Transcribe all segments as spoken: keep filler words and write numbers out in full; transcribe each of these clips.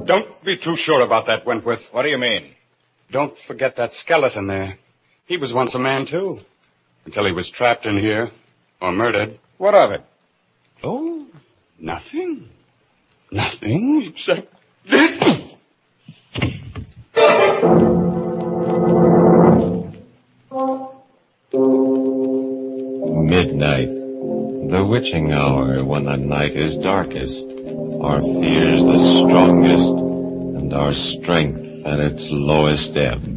Don't be too sure about that, Wentworth. What do you mean? Don't forget that skeleton there. He was once a man, too. Until he was trapped in here. Or murdered. What of it? Oh, nothing. Nothing except this. Midnight. The witching hour when the night is darkest. Our fears the strongest. And our strength at its lowest ebb.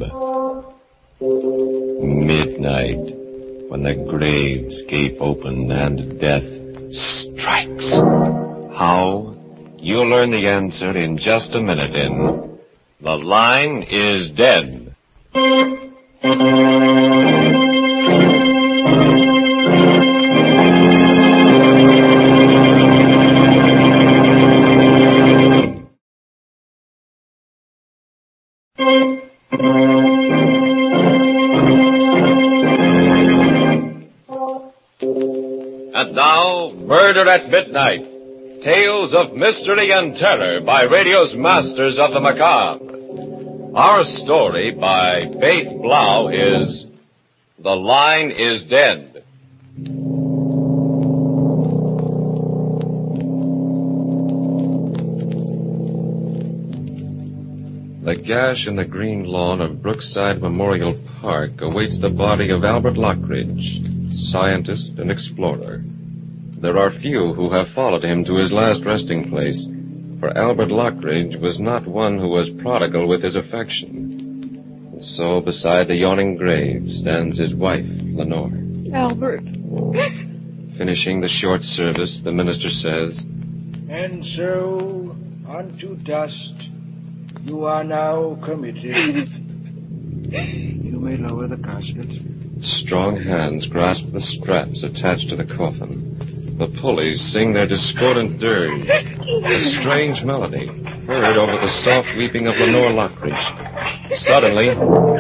Midnight. When the graves gape open and death strikes. How? You'll learn the answer in just a minute in The Line is Dead. And now, Murder at Midnight. Tales of mystery and terror by radio's masters of the macabre. Our story by Faith Blau is The Line is Dead. The gash in the green lawn of Brookside Memorial Park awaits the body of Albert Lockridge, scientist and explorer. There are few who have followed him to his last resting place, for Albert Lockridge was not one who was prodigal with his affection. And so beside the yawning grave stands his wife, Lenore. Albert. Finishing the short service, the minister says, And so, unto dust, you are now committed. You may lower the casket. Strong hands grasp the straps attached to the coffin. The pulleys sing their discordant dirge, a strange melody, heard over the soft weeping of Lenore Lockridge. Suddenly...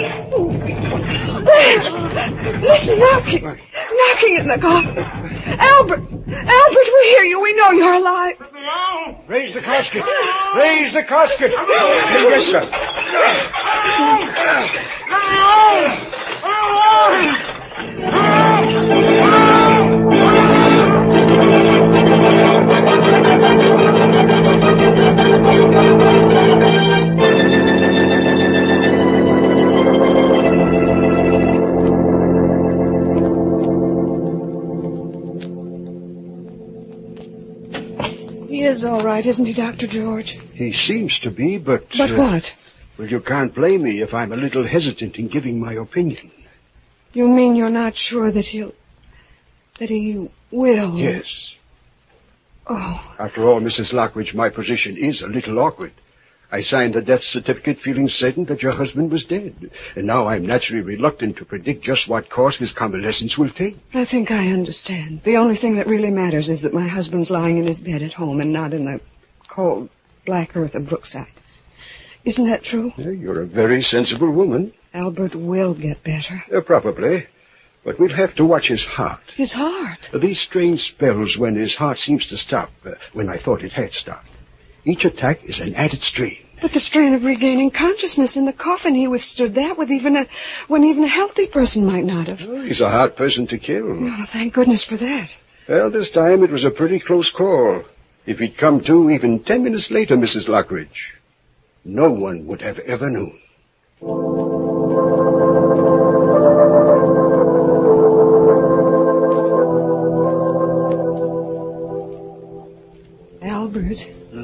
Listen, knocking. Knocking in the coffin. Albert! Albert, we hear you. We know you're alive. Raise the casket. Raise the casket. Yes, sir. He is all right, isn't he, Doctor George? He seems to be, but... But uh, what? Well, you can't blame me if I'm a little hesitant in giving my opinion. You mean you're not sure that he'll... that he will? Yes. Oh. After all, Missus Lockridge, my position is a little awkward. I signed the death certificate feeling certain that your husband was dead. And now I'm naturally reluctant to predict just what course his convalescence will take. I think I understand. The only thing that really matters is that my husband's lying in his bed at home and not in the cold, black earth of Brookside. Isn't that true? Yeah, you're a very sensible woman. Albert will get better. Uh, probably. But we'll have to watch his heart. His heart? Uh, these strange spells when his heart seems to stop, uh, when I thought it had stopped. Each attack is an added strain. But the strain of regaining consciousness in the coffin, he withstood that with even a, when even a healthy person might not have. Oh, he's a hard person to kill. Oh, thank goodness for that. Well, this time it was a pretty close call. If he'd come to even ten minutes later, Missus Lockridge, no one would have ever known. Albert. Hmm?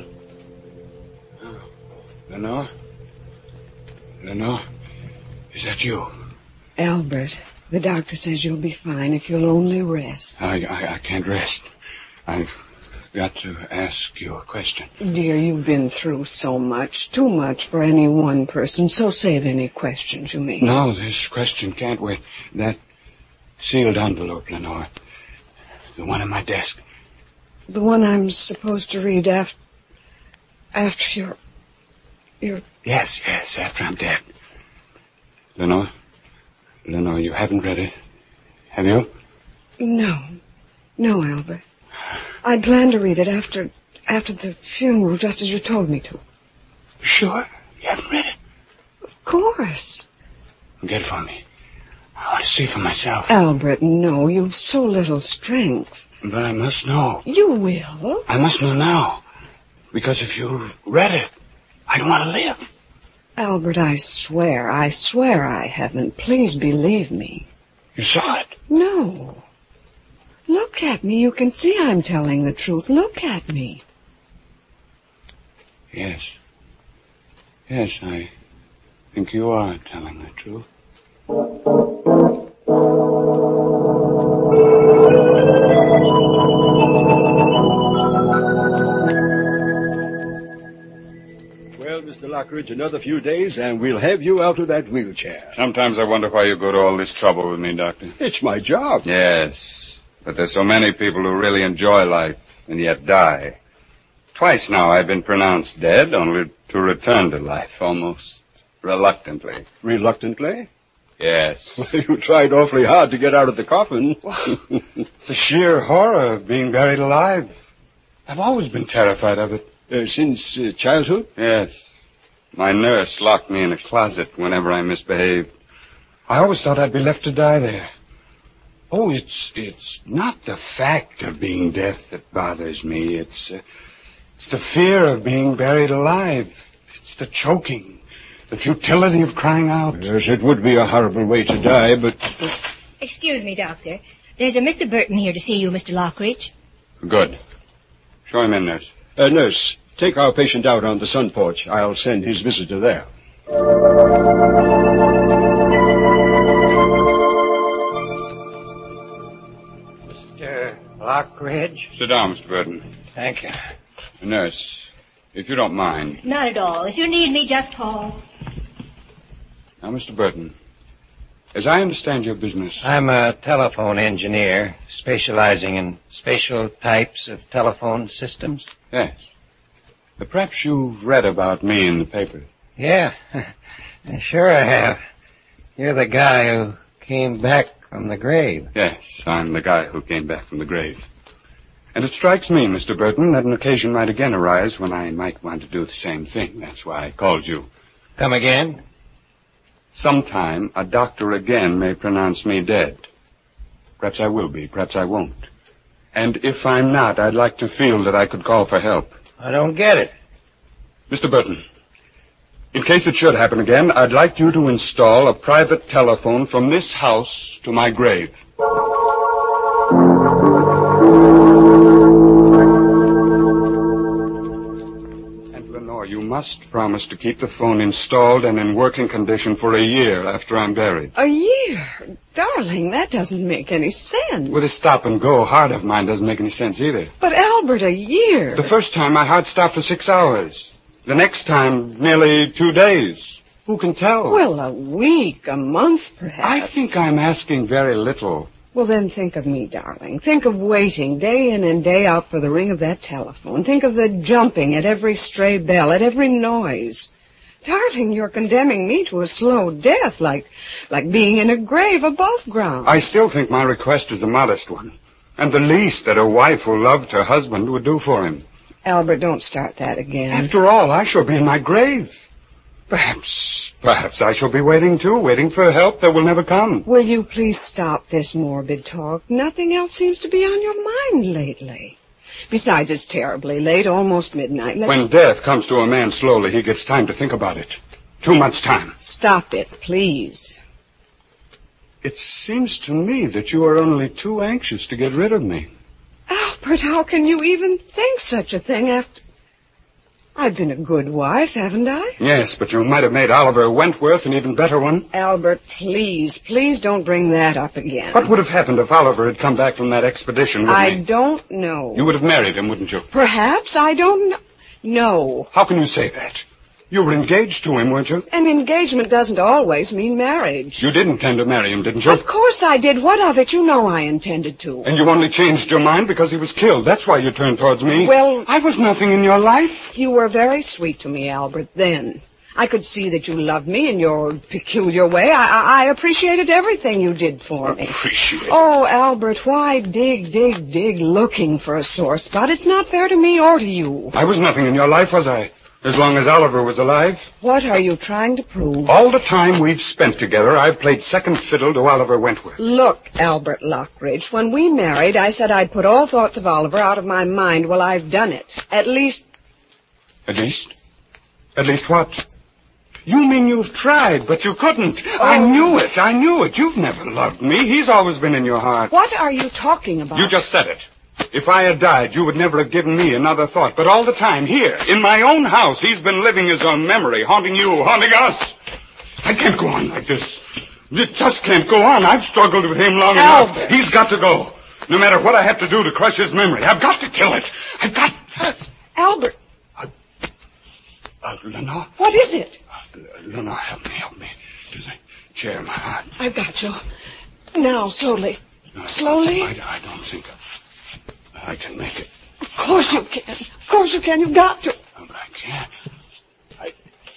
Lenore? Lenore? Is that you? Albert, the doctor says you'll be fine if you'll only rest. I, I, I can't rest. I've got to ask you a question. Dear, you've been through so much, too much for any one person, so save any questions you may. No, this question can't wait. That sealed envelope, Lenore. The one on my desk. The one I'm supposed to read after... after your... your... Yes, yes, after I'm dead. Lenore? Lenore, you haven't read it, have you? No. No, Albert. I'd planned to read it after... after the funeral, just as you told me to. Sure? You haven't read it? Of course. Get it for me. I want to see for myself. Albert, no, you've so little strength. But I must know. You will. I must know now. Because if you read it, I don't want to live. Albert, I swear, I swear I haven't. Please believe me. You saw it? No. Look at me. You can see I'm telling the truth. Look at me. Yes. Yes, I think you are telling the truth. Well, Mister Lockridge, another few days and we'll have you out of that wheelchair. Sometimes I wonder why you go to all this trouble with me, Doctor. It's my job. Yes, but there's so many people who really enjoy life and yet die. Twice now I've been pronounced dead, only to return to life, almost reluctantly. Reluctantly? Yes. You tried awfully hard to get out of the coffin. The sheer horror of being buried alive. I've always been terrified of it. Uh, since uh, childhood? Yes. My nurse locked me in a closet whenever I misbehaved. I always thought I'd be left to die there. Oh, it's it's not the fact of being death that bothers me. It's uh, it's the fear of being buried alive. It's the choking, the futility of crying out. Yes, it would be a horrible way to die, but... Excuse me, Doctor. There's a Mister Burton here to see you, Mister Lockridge. Good. Show him in, nurse. Uh, nurse, take our patient out on the sun porch. I'll send his visitor there. Mister Lockridge? Sit down, Mister Burton. Thank you. Nurse, if you don't mind. Not at all. If you need me, just call. Now, Mister Burton, as I understand your business... I'm a telephone engineer specializing in special types of telephone systems. Yes. Uh, perhaps you've read about me in the paper. Yeah, sure I have. You're the guy who came back from the grave. Yes, I'm the guy who came back from the grave. And it strikes me, Mister Burton, that an occasion might again arise when I might want to do the same thing. That's why I called you. Come again? Sometime a doctor again may pronounce me dead. Perhaps I will be, perhaps I won't. And if I'm not, I'd like to feel that I could call for help. I don't get it. Mister Burton, in case it should happen again, I'd like you to install a private telephone from this house to my grave. And Lenore, you must promise to keep the phone installed and in working condition for a year after I'm buried. A year? Darling, that doesn't make any sense. With a stop-and-go heart of mine doesn't make any sense either. But, Albert, a year. The first time my heart stopped for six hours. The next time, nearly two days. Who can tell? Well, a week, a month, perhaps. I think I'm asking very little. Well, then think of me, darling. Think of waiting day in and day out for the ring of that telephone. Think of the jumping at every stray bell, at every noise. Darling, you're condemning me to a slow death, like like being in a grave above ground. I still think my request is a modest one, and the least that a wife who loved her husband would do for him. Albert, don't start that again. After all, I shall be in my grave. Perhaps, perhaps I shall be waiting too, waiting for help that will never come. Will you please stop this morbid talk? Nothing else seems to be on your mind lately. Besides, it's terribly late, almost midnight. Let's... When death comes to a man slowly, he gets time to think about it. Too much time. Stop it, please. It seems to me that you are only too anxious to get rid of me. Albert, how can you even think such a thing after... I've been a good wife, haven't I? Yes, but you might have made Oliver Wentworth an even better one. Albert, please, please don't bring that up again. What would have happened if Oliver had come back from that expedition with I me? I don't know. You would have married him, wouldn't you? Perhaps, I don't know. No. How can you say that? You were engaged to him, weren't you? An engagement doesn't always mean marriage. You did intend to marry him, didn't you? Of course I did. What of it? You know I intended to. And you only changed your mind because he was killed. That's why you turned towards me. Well... I was nothing in your life. You were very sweet to me, Albert, then. I could see that you loved me in your peculiar way. I, I, I appreciated everything you did for me. Appreciate? Oh, Albert, why dig, dig, dig looking for a sore spot? It's not fair to me or to you. I was nothing in your life, was I? As long as Oliver was alive. What are you trying to prove? All the time we've spent together, I've played second fiddle to Oliver Wentworth. Look, Albert Lockridge, when we married, I said I'd put all thoughts of Oliver out of my mind. Well, I've done it. At least... At least? At least what? You mean you've tried, but you couldn't. Oh. I knew it. I knew it. You've never loved me. He's always been in your heart. What are you talking about? You just said it. If I had died, you would never have given me another thought. But all the time, here, in my own house, he's been living his own memory, haunting you, haunting us. I can't go on like this. It just can't go on. I've struggled with him long Albert. enough. He's got to go. No matter what I have to do to crush his memory, I've got to kill it. I've got... Albert. Uh, uh, Lenore? What is it? Uh, Lenore, help me, help me. To the chair, my heart. I've got you. Now, slowly. No, Slowly? I, I don't think I can make it. Of course you can. Of course you can. You've got to. No, but I can't. I...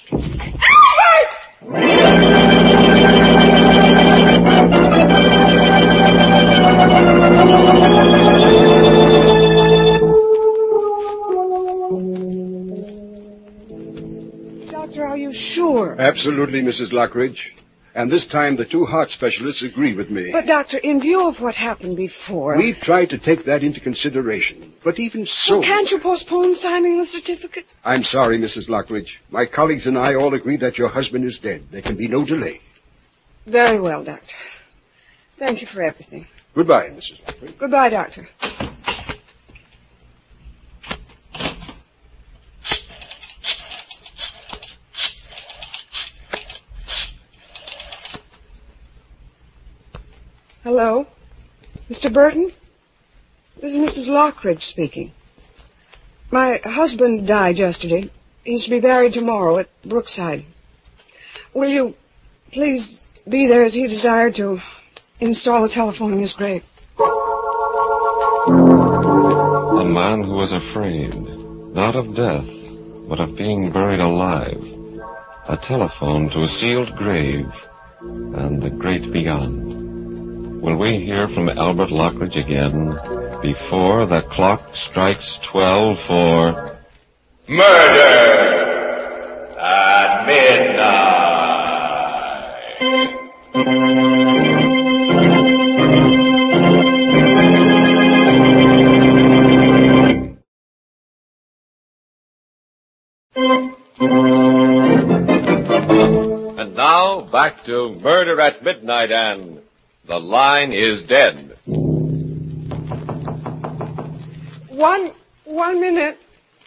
Doctor, are you sure? Absolutely, Missus Lockridge. And this time the two heart specialists agree with me. But, Doctor, in view of what happened before... We've tried to take that into consideration. But even so... Well, can't you postpone signing the certificate? I'm sorry, Missus Lockridge. My colleagues and I all agree that your husband is dead. There can be no delay. Very well, Doctor. Thank you for everything. Goodbye, Missus Lockridge. Goodbye, Doctor. Hello? Mister Burton? This is Missus Lockridge speaking. My husband died yesterday. He's to be buried tomorrow at Brookside. Will you please be there as he desired to install a telephone in his grave? A man who was afraid, not of death, but of being buried alive. A telephone to a sealed grave, and the great beyond. Will we hear from Albert Lockridge again before the clock strikes twelve for... Murder at midnight. And now, back to Murder at Midnight and... The line is dead. One, one minute.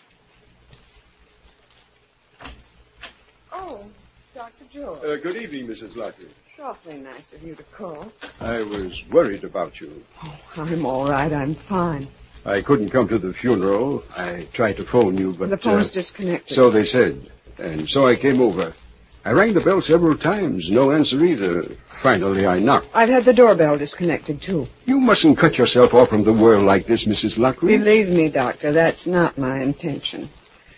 Oh, Doctor George. Uh, good evening, Missus Lockridge. It's awfully nice of you to call. I was worried about you. Oh, I'm all right. I'm fine. I couldn't come to the funeral. I tried to phone you, but... The phone's uh, disconnected. So they said. And so I came over. I rang the bell several times. No answer either. Finally, I knocked. I've had the doorbell disconnected, too. You mustn't cut yourself off from the world like this, Missus Lockridge. Believe me, Doctor, that's not my intention.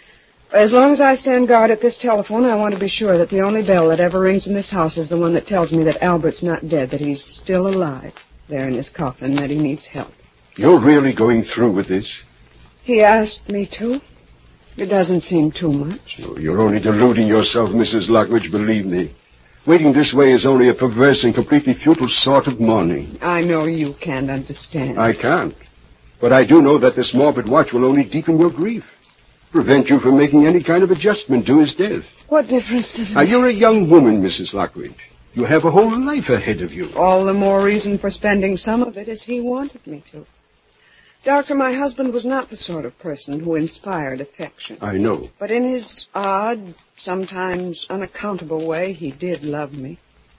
As long as I stand guard at this telephone, I want to be sure that the only bell that ever rings in this house is the one that tells me that Albert's not dead, that he's still alive there in his coffin, that he needs help. You're really going through with this? He asked me to. It doesn't seem too much. Oh, you're only deluding yourself, Missus Lockridge, believe me. Waiting this way is only a perverse and completely futile sort of mourning. I know you can't understand. I can't. But I do know that this morbid watch will only deepen your grief. Prevent you from making any kind of adjustment to his death. What difference does it Now, make? you're a young woman, Missus Lockridge. You have a whole life ahead of you. All the more reason for spending some of it as he wanted me to. Doctor, my husband was not the sort of person who inspired affection. I know. But in his odd, sometimes unaccountable way, he did love me.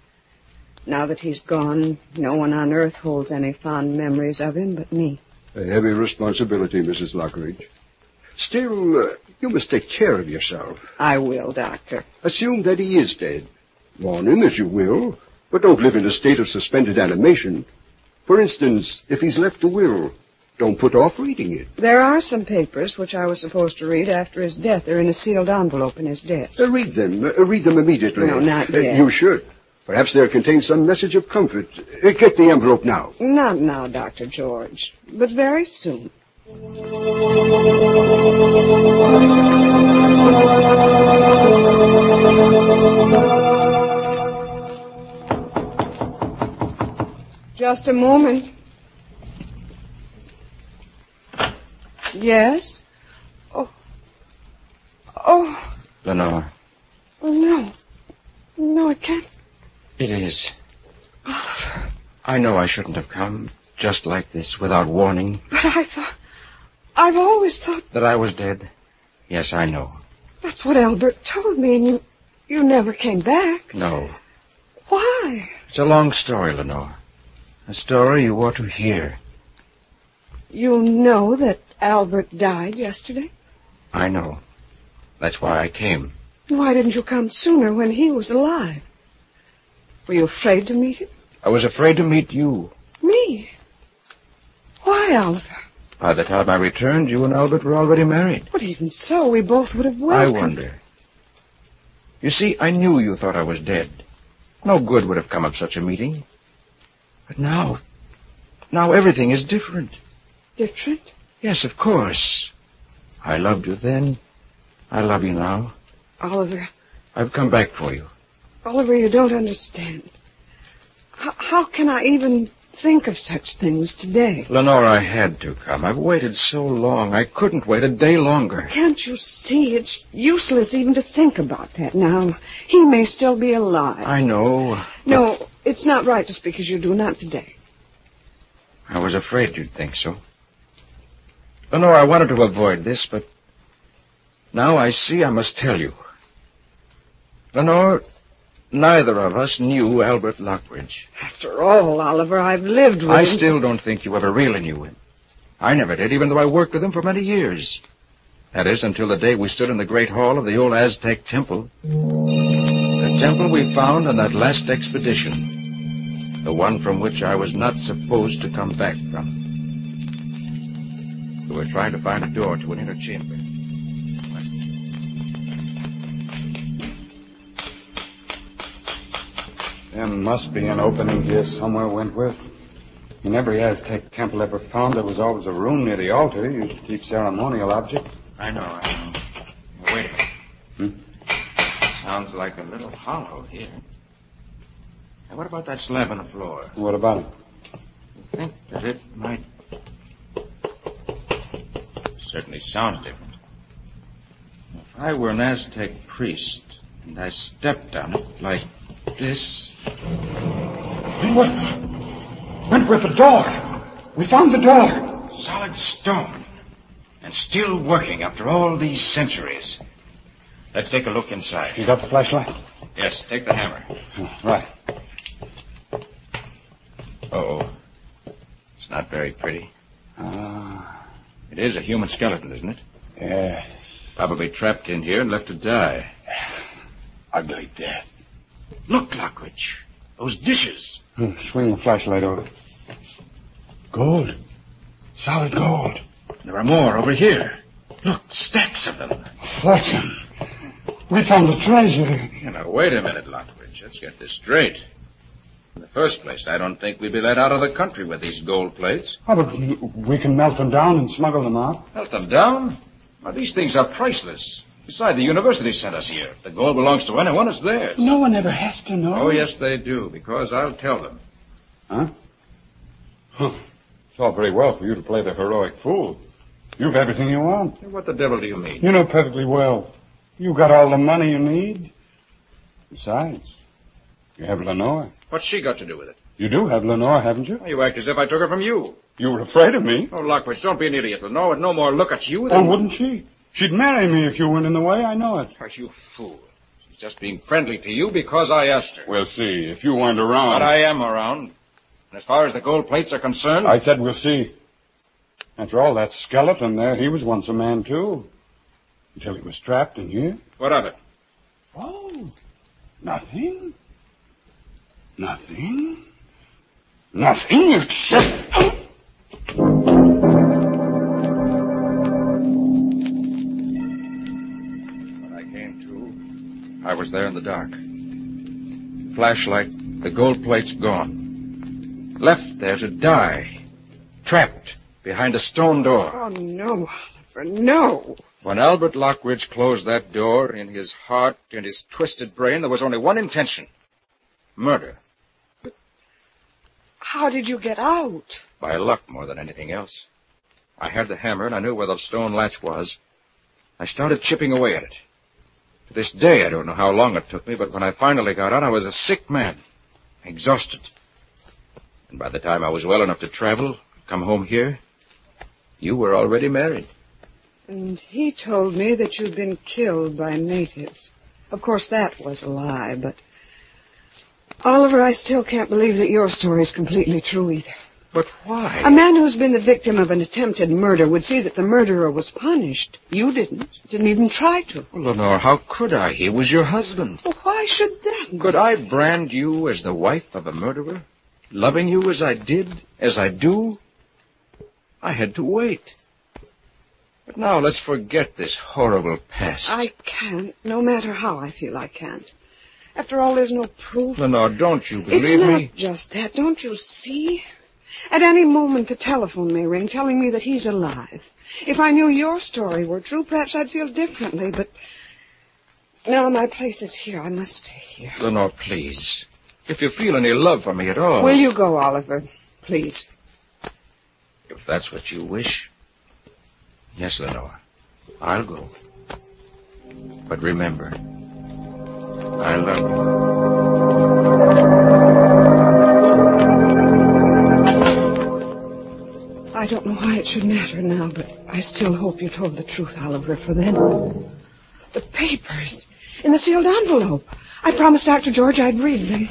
Now that he's gone, no one on earth holds any fond memories of him but me. A heavy responsibility, Missus Lockridge. Still, uh, you must take care of yourself. I will, Doctor. Assume that he is dead. Mourn him as you will, but don't live in a state of suspended animation. For instance, if he's left a will, don't put off reading it. There are some papers which I was supposed to read after his death. They're in a sealed envelope in his desk. Uh, read them. Uh, read them immediately. No, not Uh, yet. you should. Perhaps they'll contain some message of comfort. Uh, get the envelope now. Not now, Doctor George, but very soon. Just a moment. Yes? Oh. Oh. Lenore. Oh, no. No, it can't. It is. Oliver. I know I shouldn't have come just like this without warning. But I thought... I've always thought... That I was dead? Yes, I know. That's what Albert told me, and you... You never came back. No. Why? It's a long story, Lenore. A story you ought to hear. You know that Albert died yesterday? I know. That's why I came. Why didn't you come sooner when he was alive? Were you afraid to meet him? I was afraid to meet you. Me? Why, Oliver? By the time I returned, you and Albert were already married. But even so, we both would have welcomed... I wonder. You see, I knew you thought I was dead. No good would have come of such a meeting. But now... Now everything is different. Different? Yes, of course. I loved you then. I love you now. Oliver... I've come back for you. Oliver, you don't understand. H- how can I even think of such things today? Lenore, I had to come. I've waited so long. I couldn't wait a day longer. Can't you see? It's useless even to think about that now. He may still be alive. I know. No, it's not right to speak as you do. Not today. I was afraid you'd think so. Lenore, I wanted to avoid this, but now I see I must tell you. Lenore, neither of us knew Albert Lockridge. After all, Oliver, I've lived with I him. still don't think you ever really knew him. I never did, even though I worked with him for many years. That is, until the day we stood in the great hall of the old Aztec temple. The temple we found on that last expedition. The one from which I was not supposed to come back from. We were trying to find a door to an inner chamber. There must be an opening here somewhere, Wentworth. In every Aztec temple ever found, there was always a room near the altar used to keep ceremonial objects. I know, I know. Wait a minute. Hmm? Sounds like a little hollow here. Now, what about that slab on the floor? What about it? I think that it might... Certainly sounds different. If I were an Aztec priest, and I stepped on it like this... Wentworth! Wentworth, the door! We found the door! Solid stone. And still working after all these centuries. Let's take a look inside. You got the flashlight? Yes, take the hammer. Oh, right. Uh-oh. It's not very pretty. Ah. It is a human skeleton, isn't it? Yeah. Probably trapped in here and left to die. Ugly death. Look, Lockridge. Those dishes. Hmm, swing the flashlight over. Gold. Solid gold. There are more over here. Look, stacks of them. Fletcher. We found the treasure. You know, wait a minute, Lockridge. Let's get this straight. In the first place, I don't think we'd be let out of the country with these gold plates. Oh, but we can melt them down and smuggle them out. Melt them down? Well, these things are priceless. Besides, the university sent us here. If the gold belongs to anyone, it's theirs. No one ever has to know. Oh, yes, they do, because I'll tell them. Huh? Huh. It's all very well for you to play the heroic fool. You've everything you want. What the devil do you mean? You know perfectly well. You got all the money you need. Besides, you have Lenore. What's she got to do with it? You do have Lenore, haven't you? You act as if I took her from you. You were afraid of me. Oh, Lockridge, don't be an idiot. Lenore would no more look at you than... Oh, wouldn't she? She'd marry me if you weren't in the way, I know it. Are you fool? She's just being friendly to you because I asked her. We'll see. If you weren't around... But I am around. And as far as the gold plates are concerned... I said we'll see. After all, that skeleton there, he was once a man, too. Until he was trapped in here. What of it? Oh, nothing. Nothing. Nothing except... When I came to, I was there in the dark. Flashlight, the gold plates gone. Left there to die. Trapped behind a stone door. Oh, no, Oliver, no. When Albert Lockridge closed that door, in his heart and his twisted brain, there was only one intention. Murder. how did you get out? By luck more than anything else. I had the hammer and I knew where the stone latch was. I started chipping away at it. To this day, I don't know how long it took me, but when I finally got out, I was a sick man, exhausted. And by the time I was well enough to travel, come home here, you were already married. And he told me that you'd been killed by natives. Of course, that was a lie, but... Oliver, I still can't believe that your story is completely true either. But why? A man who's been the victim of an attempted murder would see that the murderer was punished. You didn't. Didn't even try to. Well, Lenore, how could I? He was your husband. Well, why should that be? Could I brand you as the wife of a murderer? Loving you as I did, as I do? I had to wait. But now let's forget this horrible past. I can't, no matter how I feel I can't. After all, there's no proof. Lenore, don't you believe it's not me? just that. Don't you see? At any moment, the telephone may ring, telling me that he's alive. If I knew your story were true, perhaps I'd feel differently, but... Now, my place is here. I must stay here. Lenore, please. If you feel any love for me at all... Will you go, Oliver? Please. If that's what you wish. Yes, Lenore. I'll go. But remember, I love you. I don't know why it should matter now, but I still hope you told the truth, Oliver, for then... The papers in the sealed envelope. I promised Doctor George I'd read them.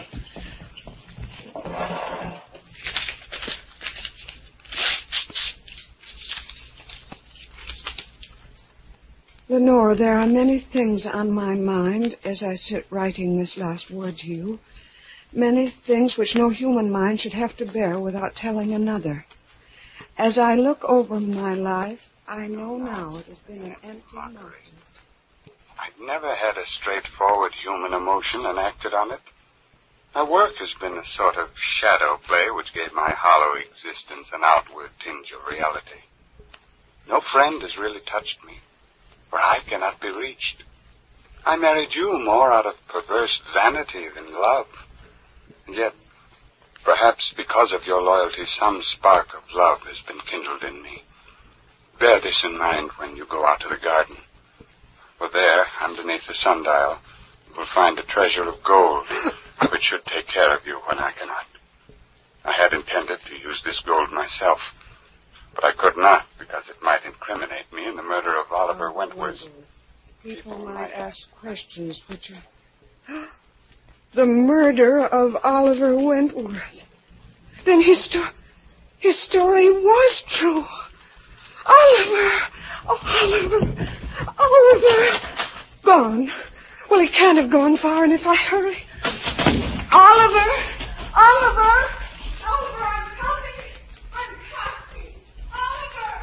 Lenore, there are many things on my mind as I sit writing this last word to you. Many things which no human mind should have to bear without telling another. As I look over my life, I know now it has been an empty mountain. I've never had a straightforward human emotion and acted on it. My work has been a sort of shadow play which gave my hollow existence an outward tinge of reality. No friend has really touched me, for I cannot be reached. I married you more out of perverse vanity than love. And yet, perhaps because of your loyalty, some spark of love has been kindled in me. Bear this in mind when you go out to the garden. For there, underneath the sundial, you will find a treasure of gold, which should take care of you when I cannot. I had intended to use this gold myself, but I could not because it might incriminate me in the murder of Oliver Wentworth. People might ask questions which are... The murder of Oliver Wentworth. Then his, sto- his story was true. Oliver! Oh, Oliver! Oliver! Gone. Well, he can't have gone far, and if I hurry... Oliver! Oliver! Oliver, I'm coming! I'm coming! Oliver!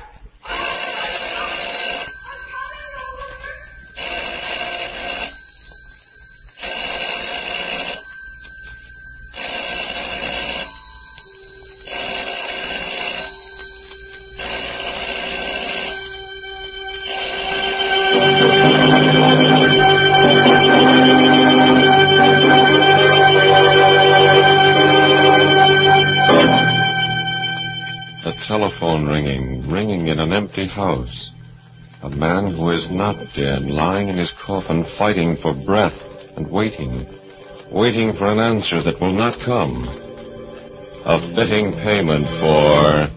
I'm coming, Oliver! Telephone ringing, ringing in an empty house. A man who is not dead, lying in his coffin, fighting for breath and waiting, waiting for an answer that will not come. A fitting payment for...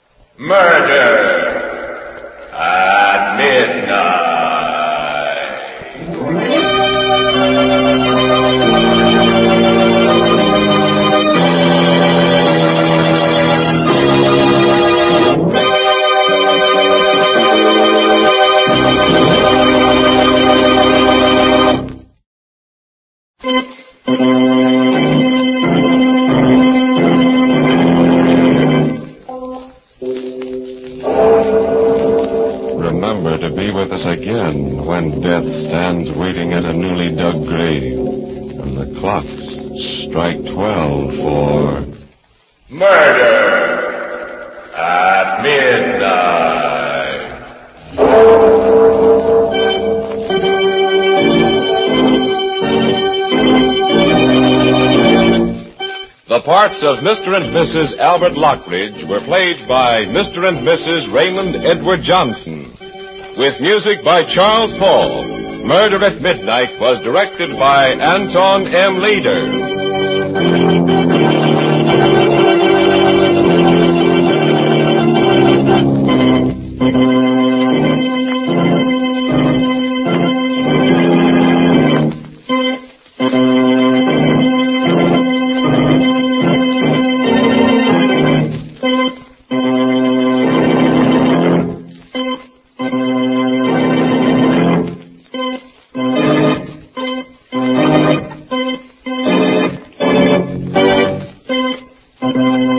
Murder at midnight. Remember to be with us again when death stands waiting at a newly dug grave and the clocks strike twelve for... Murder at midnight. The parts of Mister and Missus Albert Lockridge were played by Mister and Missus Raymond Edward Johnson, with music by Charles Paul. Murder at Midnight was directed by Anton M. Leader. Thank you.